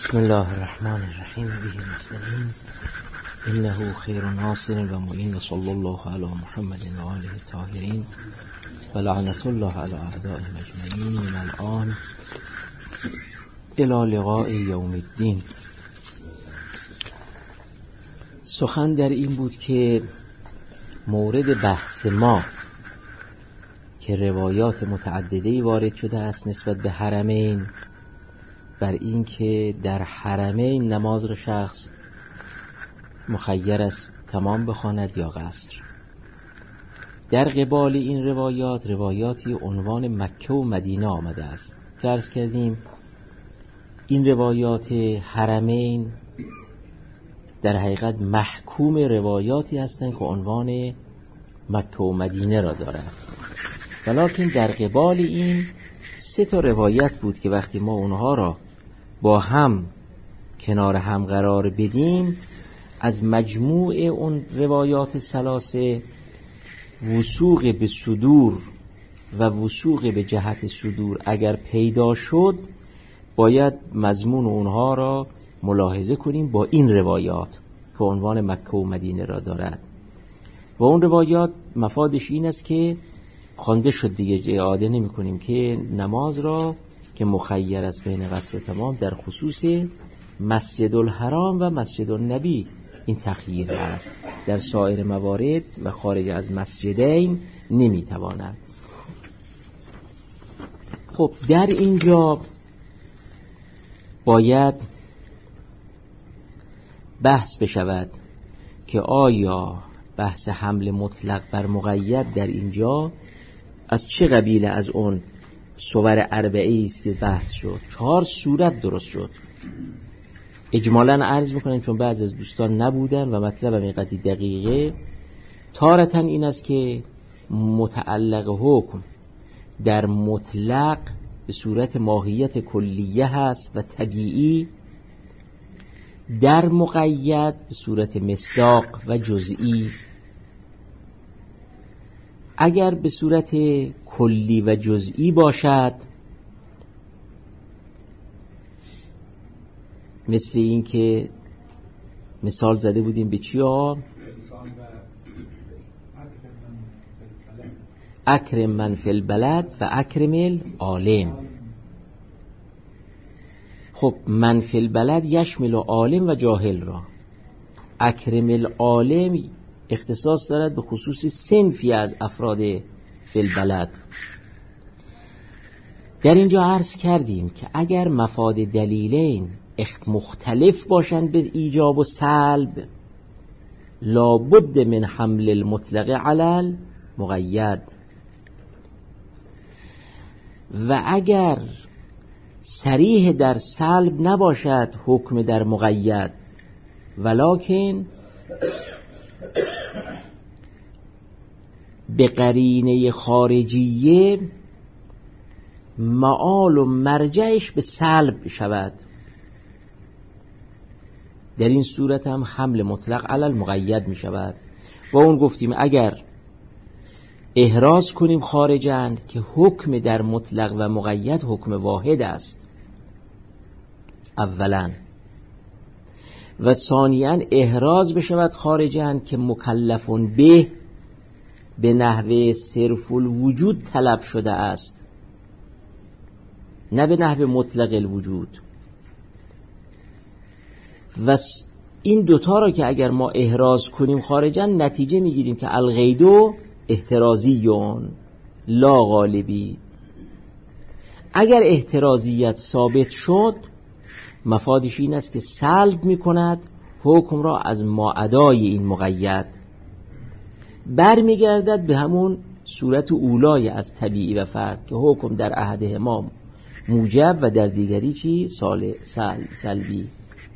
بسم الله الرحمن الرحیم به نستعین انه خیر ناصر و معین صلی الله علی محمد و آله الطاهرین و لعنت الله علی اعدائهم اجمعین من الان الی لقاء یوم الدین. سخن در این بود که مورد بحث ما که روایات متعددی وارد شده است نسبت به حرمین، بر این که در حرمین نماز را شخص مخیر است تمام بخواند یا قصر. در قبال این روایاتی عنوان مکه و مدینه آمده است که عرض کردیم این روایات حرمین در حقیقت محکوم روایاتی هستند که عنوان مکه و مدینه را دارند، ولیکن در قبال این 3 روایت بود که وقتی ما اونها را با هم کنار هم قرار بدیم، از مجموع اون روایات ثلاثه وثوق به صدور و وثوق به جهت صدور اگر پیدا شد، باید مضمون اونها را ملاحظه کنیم با این روایات که عنوان مکه و مدینه را دارد. و اون روایات مفادش این است که خوانده شد دیگه اعاده نمی کنیم که نماز را که مخیر است بین قصر و تمام در خصوص مسجد الحرام و مسجد النبی این تخییر است، در سایر موارد و خارج از مسجدین نمی تواند. خب در اینجا باید بحث بشود که آیا بحث حمل مطلق بر مقید در اینجا از چه قبیله از اون صور اربعه است که بحث شد. 4 صورت درست شد. اجمالاً عرض میکنم چون بعضی از دوستان نبودن و مطلب حقیقتی دقیقه، تارتاً این است که متعلق حکم در مطلق به صورت ماهیت کلیه هست و طبیعی، در مقید به صورت مصداق و جزئی. اگر به صورت کلی و جزئی باشد، مثل این که مثال زده بودیم به چی ها؟ اکرم من فی البلد و اکرم العالم. خب من فی البلد یشمل عالم و جاهل را، اکرم العالم اختصاص دارد به خصوص صنفی از افراد فی البلد. در اینجا عرض کردیم که اگر مفاد دلیلین مختلف باشند به ایجاب و سلب، لابد من حمل المطلق علی المقید، و اگر صریح در سلب نباشد حکم در مقید، ولکن به قرینه خارجیه معال و مرجعش به سلب شود، در این صورت هم حمل مطلق علی المقید می شود. و اون گفتیم اگر احراز کنیم خارجاً که حکم در مطلق و مقید حکم واحد است اولاً، و ثانیاً احراز بشود خارجاً که مکلفون به نحوه صرف الوجود طلب شده است، نه به نحوه مطلق الوجود. و این دوتا را که اگر ما احراز کنیم خارجاً، نتیجه میگیریم که الغیدو احترازیون لا غالبی. اگر احترازیت ثابت شد، مفادش این است که سلب میکند حکم را از ماعدای این مقید، برمیگردد به همون صورت اولای از طبیعی و فرد که حکم در احدهما موجب و در دیگری چی؟ سلبی.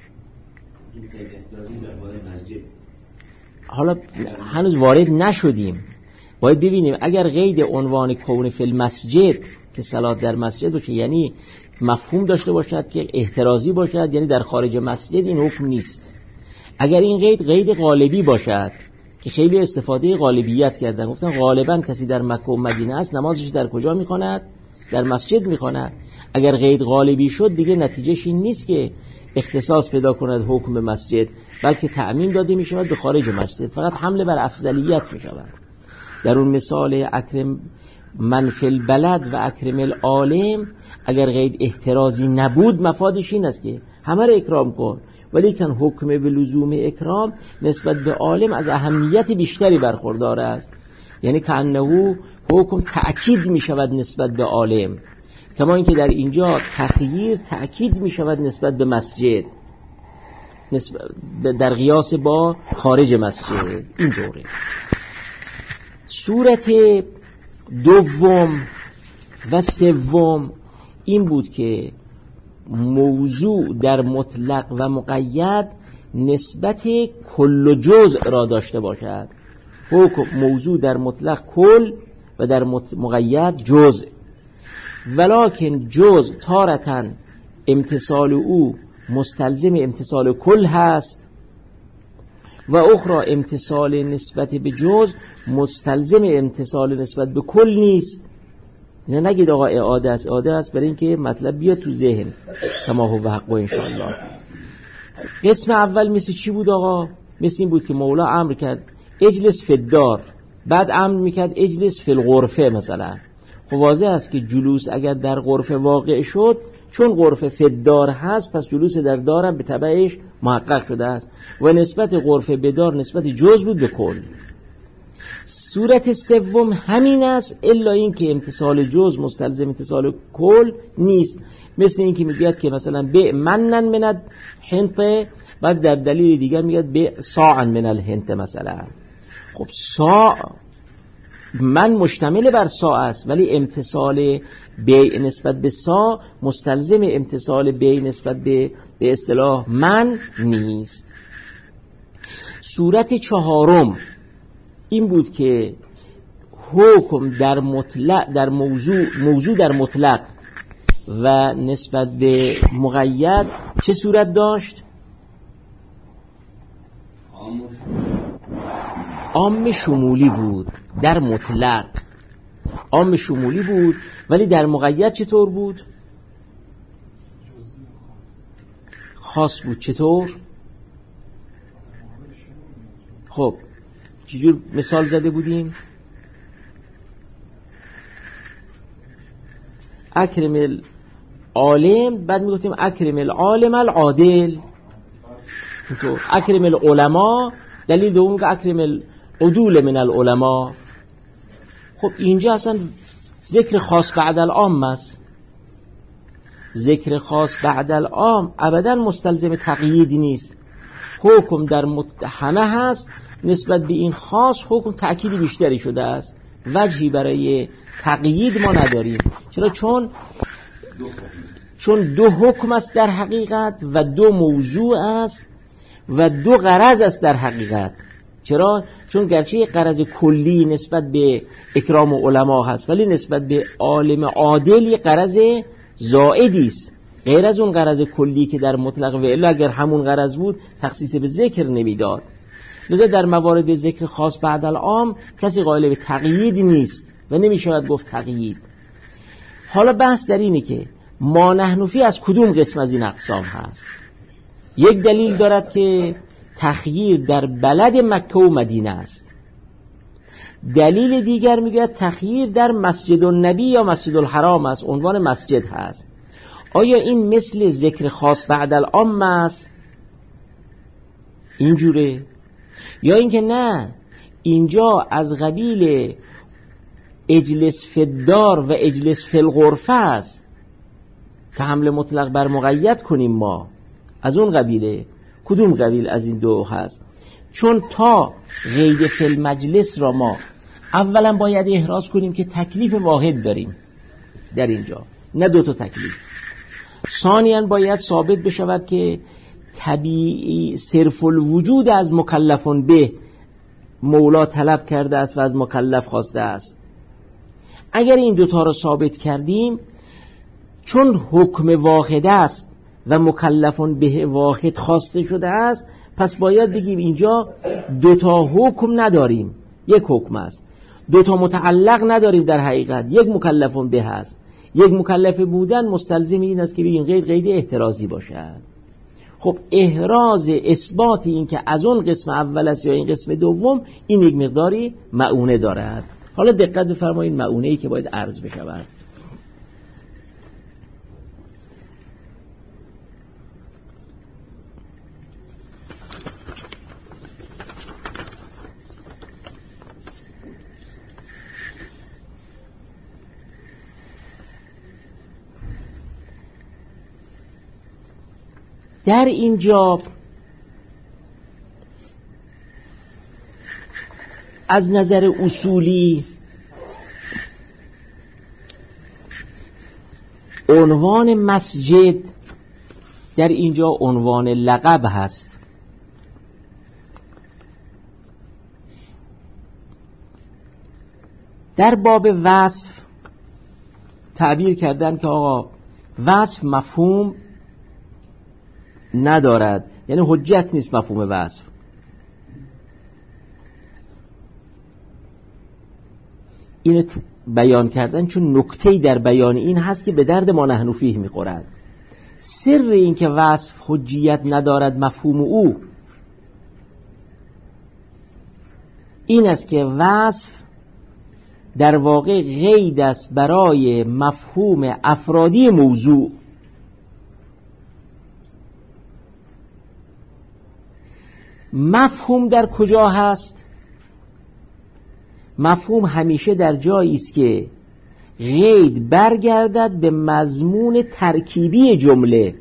حالا هنوز وارد نشدیم، باید ببینیم اگر قید عنوان کون فی المسجد که صلات در مسجد باشه، یعنی مفهوم داشته باشد که احترازی باشد، یعنی در خارج مسجد، این حکم نیست. اگر این قید غالبی باشد که خیلی استفاده غالبیت کردن، گفتن غالبا کسی در مکه و مدینه است نمازش در کجا میخواند؟ در مسجد میخواند. اگر قید غالبی شد دیگه نتیجهش این نیست که اختصاص پیدا کند حکم مسجد، بلکه تعمیم داده میشود به خارج مسجد، فقط حمله بر افضلیت میشود. در اون مثال اکرم من فی البلد و اکرم العالم، اگر قید احترازی نبود مفادش این است که همه را اکرام کن، ولی کن حکم به لزوم اکرام نسبت به عالم از اهمیت بیشتری برخوردار است، یعنی که انه حکم تأکید می شود نسبت به عالم، کما اینکه در اینجا تخییر تأکید می شود نسبت به مسجد در قیاس با خارج مسجد. این دوره. صورت دوم و سوم این بود که موضوع در مطلق و مقید نسبت کل و جزء را داشته باشد. حکم موضوع در مطلق کل و در مقید جزء، ولکن جزء تارتاً امتصال او مستلزم امتصال کل هست و اخرى امتصال نسبت به جزء مستلزم امتصال نسبت به کل نیست. اینا نگید آقا اعاده است، اعاده است برای اینکه مطلب بیاد تو ذهن کما هو حق انشاءالله. قسم اول مثل چی بود آقا؟ مثل این بود که مولا امر کرد اجلس فی الدار، بعد امر میکرد اجلس فی الغرفه مثلا. خب واضح است که جلوس اگر در غرفه واقع شد، چون غرفه فی الدار هست، پس جلوس در دارم به تبعش محقق شده است و نسبت غرفه به دار نسبت جز بود به کل. صورت سوم همین است، الا این که امتصال جز مستلزم امتصال کل نیست. مثل این که میگه که مثلا به منن من الحنطه، بعد در دلیل دیگر میگه به ساعن من الحنطه مثلا. خب ساع من مشتمل بر ساع است، ولی امتصال به نسبت به ساع مستلزم امتصال به نسبت به اصطلاح من نیست. صورت چهارم این بود که حکم در مطلق در موضوع در مطلق و نسبت به مقید چه صورت داشت؟ عام شمولی بود. در مطلق عام شمولی بود، ولی در مقید چطور بود؟ خاص بود. چطور؟ خب چجور مثال زده بودیم؟ اکرم العالم، بعد میگفتیم اکرم العالم العادل. اینطور اکرم العلماء، دلیل دوم که اکرم العدول من العلماء. خب اینجا اصلا ذکر خاص بعد العام است. ذکر خاص بعد العام ابدا مستلزم تقیید نیست. حکم در همه هست، نسبت به این خاص حکم تأکیدی بیشتری شده است. وجهی برای تقیید ما نداریم. چرا؟ چون دو حکم است در حقیقت و دو موضوع است و دو غرض است در حقیقت. چرا؟ چون گرچه غرض کلی نسبت به اکرام علما هست، ولی نسبت به عالم عادل یک غرض زائدی است، غیر از اون غرض کلی که در مطلق. و الا اگر همون غرض بود تخصیص به ذکر نمیداد. لذا در موارد ذکر خاص بعد العام کسی قائل به تقیید نیست و نمیشود گفت تقیید. حالا بحث در اینه که ما نحن فی از کدوم قسم از این اقسام هست. یک دلیل دارد که تخییر در بلد مکه و مدینه است. دلیل دیگر میگه تخییر در مسجد النبی یا مسجد الحرام است، عنوان مسجد هست. آیا این مثل ذکر خاص بعد العام است؟ اینجوره؟ یا اینکه نه، اینجا از قبیل اجلس فی الدار و اجلس فی الغرفه است که حمل مطلق بر مقید کنیم ما، از اون قبیله. کدوم قبیل از این دو هست؟ چون تا قید فی المجلس را ما اولا باید احراز کنیم که تکلیف واحد داریم در اینجا، نه دو تا تکلیف. ثانیاً باید ثابت بشود که طبیعی صرف الوجود از مکلفون به مولا طلب کرده است و از مکلف خواسته است. اگر این دوتا رو ثابت کردیم، چون حکم واحد است و مکلفون به واحد خواسته شده است، پس باید بگیم اینجا دوتا حکم نداریم، یک حکم است. دوتا متعلق نداریم، در حقیقت یک مکلفون به هست. یک مکلف بودن مستلزم این است که بگیم قید احترازی باشد. خب احراز اثبات این که از اون قسم اول است یا این قسم دوم، این یک مقداری مؤونه دارد. حالا دقت بفرمایید مؤونه‌ای که باید عرض بشود. در اینجا از نظر اصولی عنوان مسجد در اینجا عنوان لقب هست. در باب وصف تعبیر کردن که آقا وصف مفهوم ندارد، یعنی حجت نیست مفهوم وصف. اینو بیان کردن چون نکته‌ای در بیان این هست که به درد ما نحن فیه می‌خورد. سر این که وصف حجیت ندارد مفهوم او این است که وصف در واقع قید است برای مفهوم افرادی موضوع. مفهوم در کجا هست؟ مفهوم همیشه در جایی است که قید برگردد به مضمون ترکیبی جمله.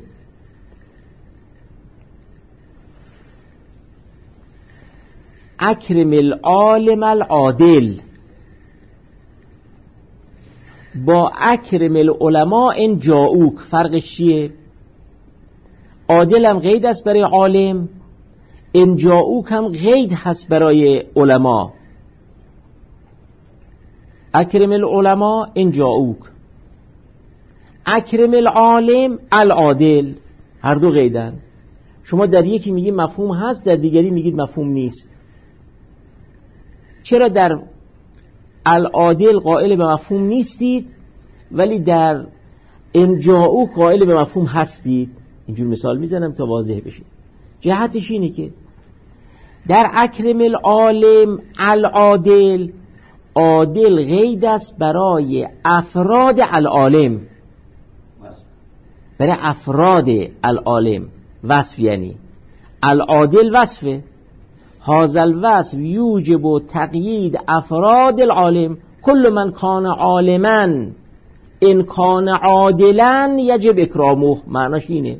اکرم العالم العادل با اکرم العلماء ان جاؤک فرقش چیه؟ عادل هم قید است برای عالم، ان جاؤک هم قید هست برای علما. اکرم العلماء ان جاؤک، اکرم العالم العادل، هر دو قیدن. شما در یکی میگید مفهوم هست، در دیگری میگید مفهوم نیست. چرا در العادل قائل به مفهوم نیستید ولی در ان جاؤک قائل به مفهوم هستید؟ اینجور مثال میزنم تا واضح بشه. جهتش اینه که در اکرم العالم العادل، عادل قید است برای افراد العالم، برای افراد العالم. وصف یعنی العادل وصفه، هذا الوصف یوجب تقیید افراد العالم، کل من کان عالما ان کان عادلا یجب اکرامه. معناش اینه.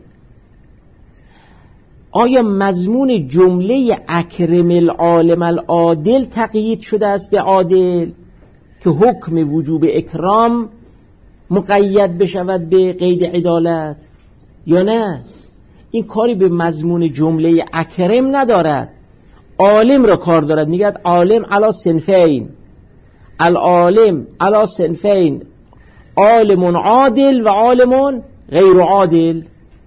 آیا مضمون جمله اکرم العالم العادل تقیید شده است به عادل که حکم وجوب اکرام مقید بشود به قید عدالت یا نه؟ این کاری به مضمون جمله اکرم ندارد، عالم را کار دارد. میگه عالم علی صنفین، العالم علی صنفین، عالم عادل و عالم غیر عادل.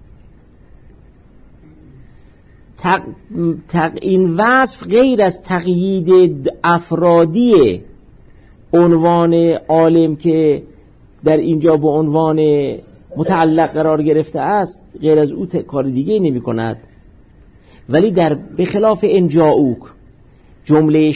این وصف غیر از تقیید افرادی عنوان عالم که در اینجا به عنوان متعلق قرار گرفته است، غیر از او کار دیگه نمی کند. ولی در بخلاف ان جاؤک جمله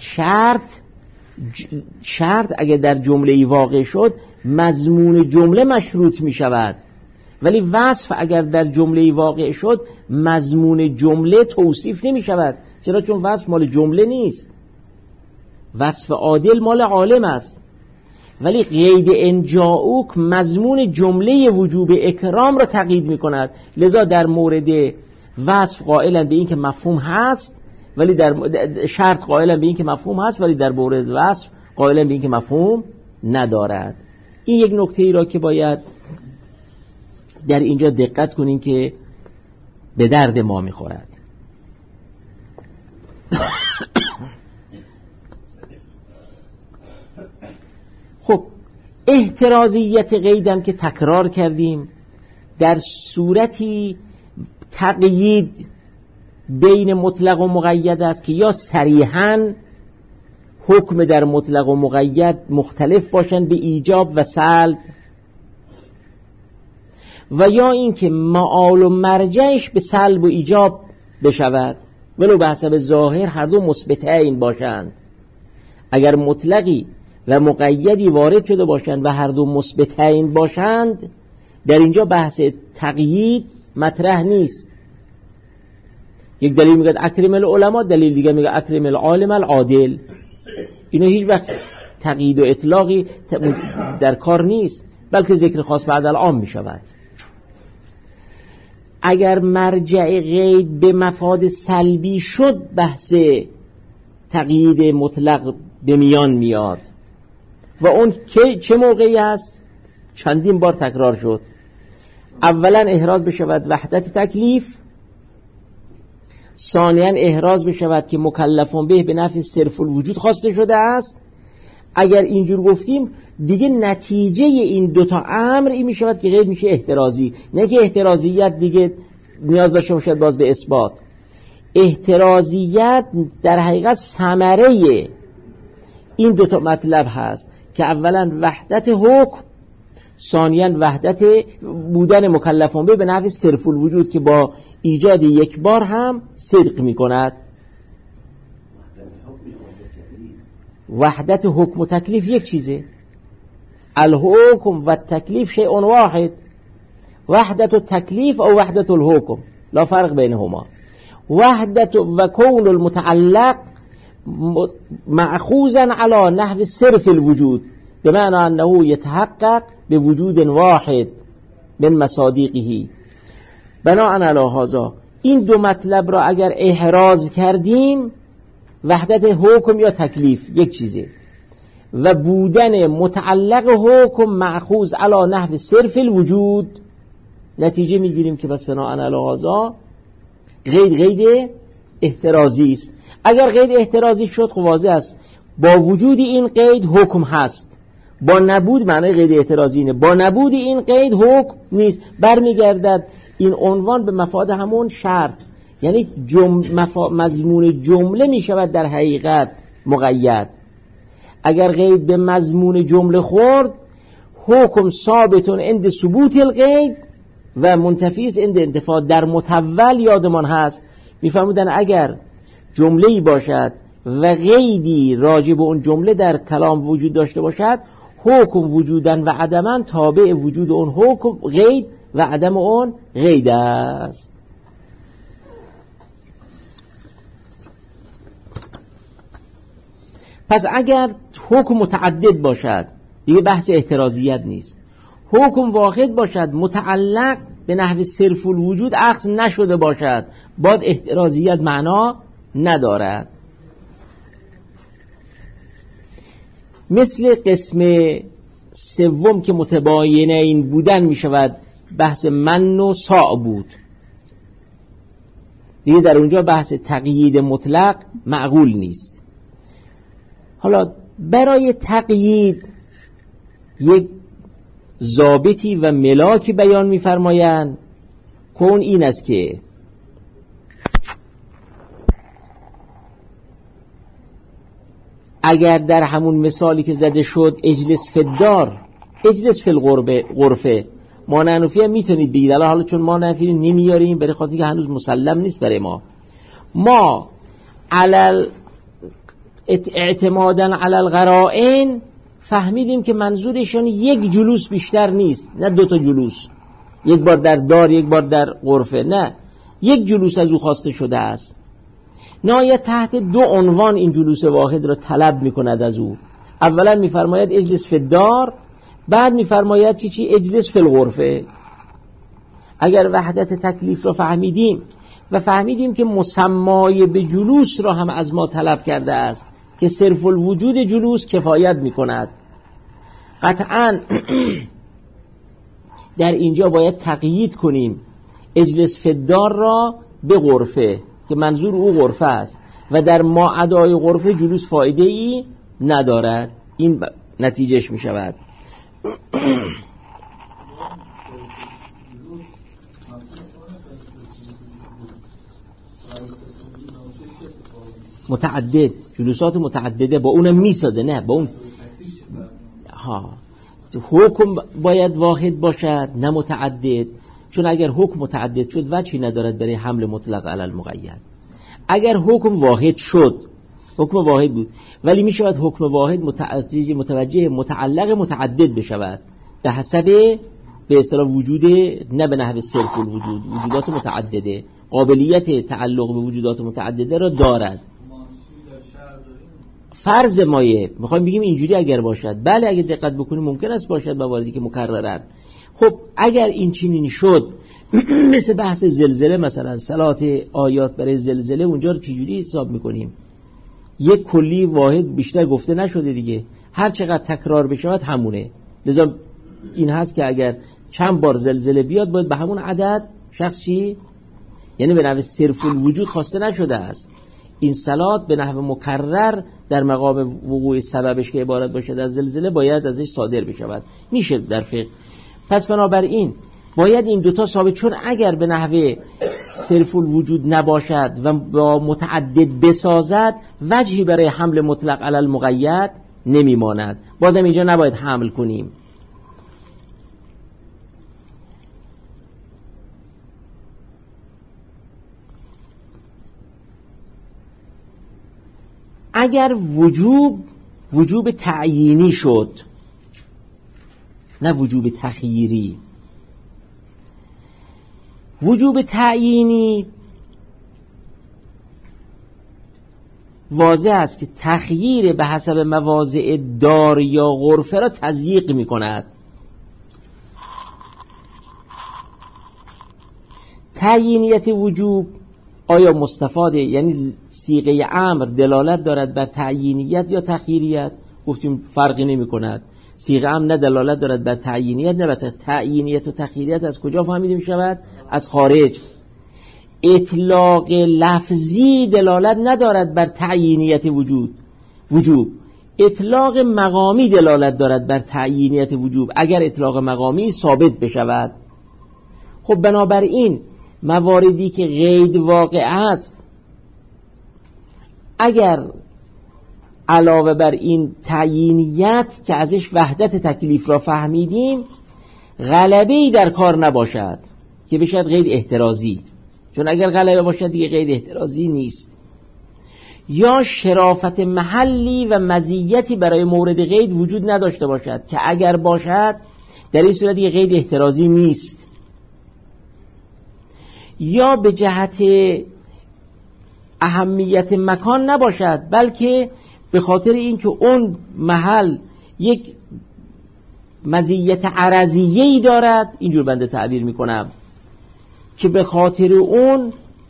شرط اگر در جمله واقع شد مضمون جمله مشروط می شود، ولی وصف اگر در جمله واقع شد مضمون جمله توصیف نمی شود. چرا؟ چون وصف مال جمله نیست، وصف عادل مال عالم است. ولی قید ان جاؤک مضمون جمله وجوب اکرام را تقیید می کند. لذا در مورد وصف قائلن به این که مفهوم هست، ولی در شرط قائلن به این که مفهوم هست، ولی در مورد وصف قائلن به این که مفهوم ندارد. این یک نکته ای را که باید در اینجا دقت کنین که به درد ما میخورد. خب احترازیت قیدم که تکرار کردیم، در صورتی تقیید بین مطلق و مقید است که یا صریحاً حکم در مطلق و مقید مختلف باشند به ایجاب و سلب، و یا اینکه معال و مرجعش به سلب و ایجاب بشود ولو به حسب ظاهر هر دو مثبتین باشند. اگر مطلقی و مقیدی وارد شده باشند و هر دو مثبتین باشند، در اینجا بحث تقیید مطرح نیست. یک دلیل میگه اکرم العلماء، دلیل دیگه میگه اکرم العالم العادل. اینو هیچ وقت تقیید و اطلاقی در کار نیست، بلکه ذکر خاص بعد العام میشود. اگر مرجع قید به مفاد سلبی شد، بحث تقیید مطلق به میان میاد و اون چه موقعی است؟ چندین بار تکرار شد. اولا احراز بشود وحدت تکلیف، ثانیاً احراز بشود که مکلفون به نفع صرف الوجود خواسته شده است. اگر اینجور گفتیم دیگه نتیجه این دوتا امر این میشود که غیر میشه احترازی، نه که احترازیت دیگه نیاز داشته باشد باز به اثبات. احترازیت در حقیقت ثمره این دوتا مطلب هست که اولا وحدت حکم، ثانیاً وحدت بودن مکلفون به نحو صرف الوجود که با ایجاد یک بار هم صدق می کند. وحدت حکم و تکلیف یک چیزه. الحکم و تکلیف شیء واحد. وحدت التکلیف او وحدت الحکم لا فرق بینهما. وحدت و کون المتعلق مأخوذا على نحو صرف الوجود بمعنى انه يتحقق بوجود واحد من مصادیقه. بناء علی هذا این دو مطلب را اگر احراز کردیم، وحدت حکم یا تکلیف یک چیزه و بودن متعلق حکم مأخوذ علی نحو صرف الوجود، نتیجه میگیریم که بس بناء علی هذا قید احترازی است. اگر قید احترازی شد خب واضح است با وجود این قید حکم هست، با نبود معنی قید احترازی اینه، با نبود این قید حکم نیست. برمیگردد این عنوان به مفاد همون شرط، یعنی مضمون جمله می شود در حقیقت مقید. اگر قید به مضمون جمله خورد، حکم ثابتون عند ثبوت القید و منتفیس عند انتفاع. در متول یادمان هست میفرمودن اگر جمله‌ای باشد و قیدی راجع به اون جمله در کلام وجود داشته باشد، حکم وجودن و عدمن تابع وجود اون حکم قید و عدم اون قید است. پس اگر حکم متعدد باشد دیگه بحث احترازیت نیست. حکم واحد باشد متعلق به نحو صرف الوجود اخذ نشده باشد، باز احترازیت معنا ندارد. مثل قسم سوم که متباینه این بودن می شود بحث من و ساع بود، دیگه در اونجا بحث تقیید مطلق معقول نیست. حالا برای تقیید یک ضابطی و ملاکی بیان می‌فرمایند که اون این است که اگر در همون مثالی که زده شد اجلس فی الدار، اجلس فی الغرفه، ما نفی هم میتونید بگید، حالا چون ما نفی نمیاریم برای خاطر که هنوز مسلم نیست برای ما علل اعتمادا علی القرائن فهمیدیم که منظورشون یک جلوس بیشتر نیست، نه دوتا جلوس، یک بار در دار یک بار در غرفه، نه یک جلوس از او خواسته شده است. نهایت تحت دو عنوان این جلوس واحد را طلب میکند از او. اولا میفرماید اجلس فی الدار، بعد میفرماید چی اجلس فی الغرفه. اگر وحدت تکلیف را فهمیدیم و فهمیدیم که مسمای به جلوس را هم از ما طلب کرده است که صرف الوجود جلوس کفایت میکند، قطعاً در اینجا باید تقیید کنیم اجلس فی الدار را به غرفه که منظور او غرفه است و در ما ادای غرفه جلوس فایده ای ندارد. این نتیجهش می شود. متعدد، جلوسات متعدده با اونم میسازه، نه با اون حکم باید واحد باشد نه متعدد، چون اگر حکم متعدد شد وجهی ندارد برای حمل مطلق علی المقید. اگر حکم واحد شد، حکم واحد بود ولی می شود حکم واحد متوجه متعلق متعدد بشود به حسب به اصطلاح وجود، نه به نحو صرف الوجود، وجودات متعدده قابلیت تعلق به وجودات متعدده را دارد. فرض مایه میخوایم بگیم اینجوری اگر باشد، بله اگر دقت بکنیم ممکن است باشد مواردی که مکررن. خب اگر این چنینی شد مثل بحث زلزله مثلا، صلات آیات برای زلزله اونجا رو چجوری حساب میکنیم؟ یک کلی واحد بیشتر گفته نشده دیگه، هر چقدر تکرار بشود همونه. لذا این هست که اگر چند بار زلزله بیاد باید به همون عدد شخص چی؟ یعنی به نحو صرف الوجود خواسته نشده است. این صلات به نحو مکرر در مقام وقوع سببش که عبارت باشد از زلزله باید ازش صادر بشود، میشه در فقه. پس بنابراین باید این دوتا ثابت، چون اگر به نحو صرف الوجود نباشد و با متعدد بسازد وجهی برای حمل مطلق علی المقید نمیماند. بازم اینجا نباید حمل کنیم. اگر وجوب تعیینی شد نه وجوب تخییری، وجوب تعیینی واضح است که تخییر به حسب مواضع دار یا غرفه را تضییق می کند. تعیینیت وجوب آیا مستفاده، یعنی صیغه امر دلالت دارد بر تعیینیت یا تخییریت؟ گفتیم فرقی نمی کند. صیغه امر نه دلالت دارد بر تعیینیت نه بر تعیینیت و تخییریت. از کجا فهمیده می شود؟ از خارج. اطلاق لفظی دلالت ندارد بر تعیینیت وجوب. اطلاق مقامی دلالت دارد بر تعیینیت وجوب اگر اطلاق مقامی ثابت بشود. خب بنابراین مواردی که قید واقع است، اگر علاوه بر این تعیینیت که ازش وحدت تکلیف را فهمیدیم غلبه‌ای در کار نباشد که بشد قید احترازی، چون اگر غلبه باشد دیگه قید احترازی نیست، یا شرافت محلی و مزیتی برای مورد قید وجود نداشته باشد که اگر باشد در این صورت دیگه قید احترازی نیست، یا به جهت اهمیت مکان نباشد بلکه به خاطر اینکه اون محل یک مزیت عرضیه‌ای دارد، اینجور بنده تعبیر میکنم، که به خاطر اون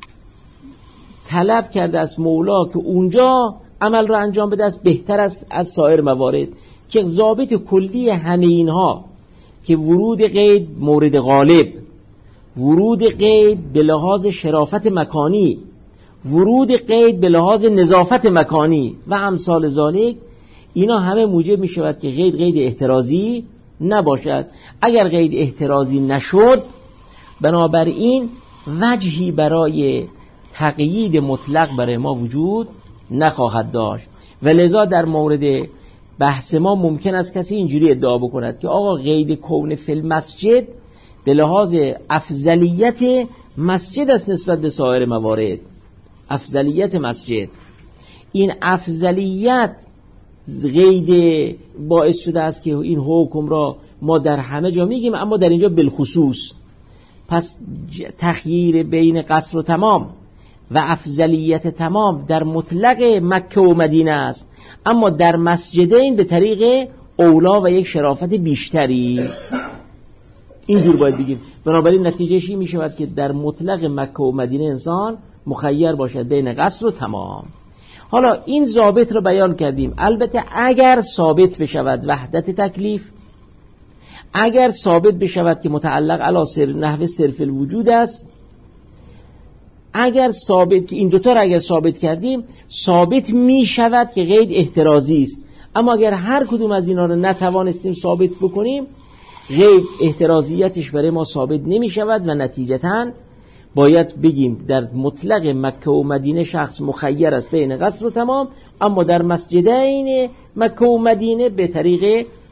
طلب کرده از مولا که اونجا عمل را انجام بده است بهتر است از سایر موارد، که ضابط کلی همه اینها که ورود قید مورد غالب، ورود قید به لحاظ شرافت مکانی، ورود قید به لحاظ نظافت مکانی و امثال ذالک، اینا همه موجب می شود که قید احترازی نباشد. اگر قید احترازی نشد بنابراین وجهی برای تقیید مطلق برای ما وجود نخواهد داشت و لذا در مورد بحث ما ممکن است کسی اینجوری ادعا بکند که آقا قید کون فی المسجد به لحاظ افضلیت مسجد است نسبت به سایر موارد. افضلیت مسجد، این افضلیت قید باعث شده است که این حکم را ما در همه جا میگیم اما در اینجا بالخصوص. پس تخییر بین قصر و تمام و افضلیت تمام در مطلق مکه و مدینه است، اما در مسجدین به طریق اولا و یک شرافت بیشتری. اینجور باید بگیم. بنابراین نتیجهش این می شود که در مطلق مکه و مدینه انسان مخیر باشد بین قصر و تمام. حالا این ضابط رو بیان کردیم. البته اگر ثابت بشود وحدت تکلیف، اگر ثابت بشود که متعلق علی نحو صرف الوجود است، اگر ثابت که این دوتا رو اگر ثابت کردیم ثابت می شود که قید احترازی است. اما اگر هر کدوم از اینا رو نتوانستیم ثابت بکنیم قید احترازیتش برای ما ثابت نمی شود و نتیجتاً باید بگیم در مطلق مکه و مدینه شخص مخیر است بین قصر و تمام، اما در مسجدین مکه و مدینه به طریق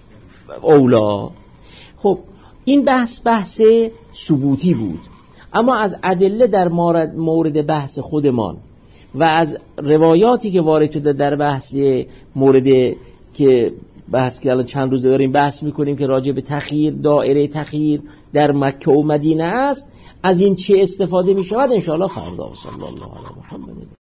اولا. خب این بحث ثبوتی بود، اما از ادله در مورد بحث خودمان و از روایاتی که وارد شده در بحث مورد که بحث که الان چند روزه داریم بحث میکنیم که راجع به تخییر، دایره تخییر در مکه و مدینه است، از این چه استفاده میشود ان شاء الله فردا. صلی الله علیه محمد.